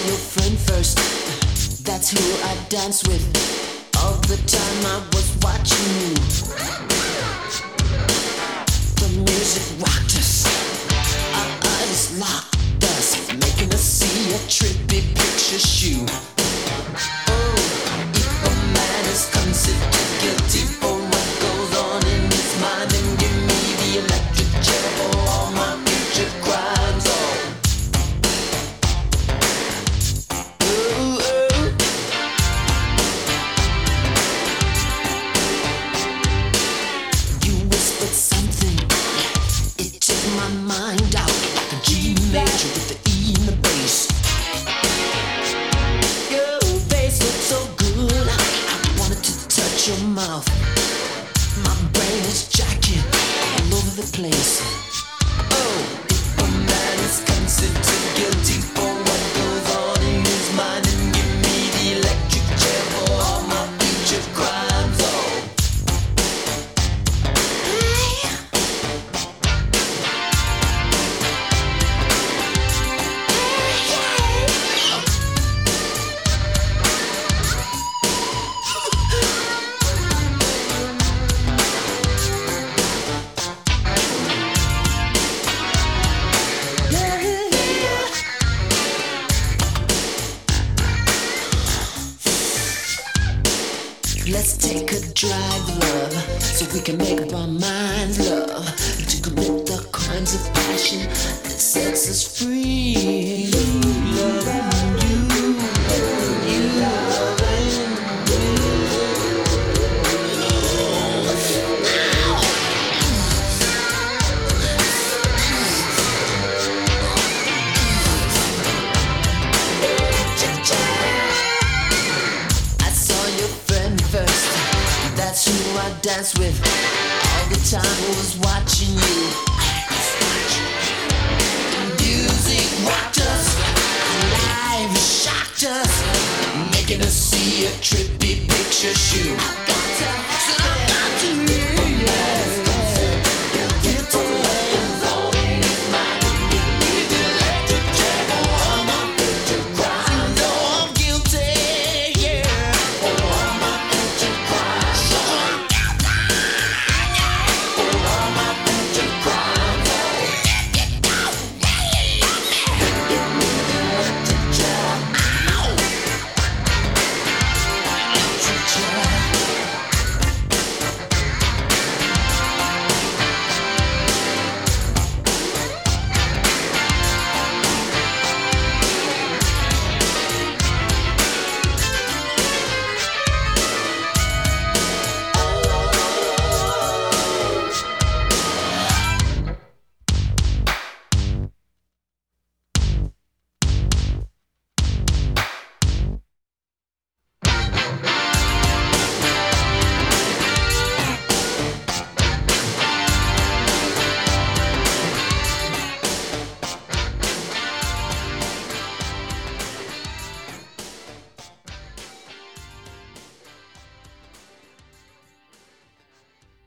your friend first. That's who I dance with. All the time I was watching you. The music rocked us. Our eyes locked us, making us see a trippy picture shoe. Oh, if a man is considered guilty for what goes on in his mind, then give me the electric chair for all my future crimes. My mind out like a G major with the E in the bass. Your face looks so good, I wanted to touch your mouth. My brain is jacking all over the place. Oh, if a man is considered guilty for what goes on in his mind, then give me the electric chair for all my future crimes. Oh. Let's take a drive, love, so we can make up our minds, love, to commit the crimes of passion that sets us free. Loving you, that's who I dance with. All the time I was watching you. Music rocked us, live shocked us, making us see a trippy picture shoot.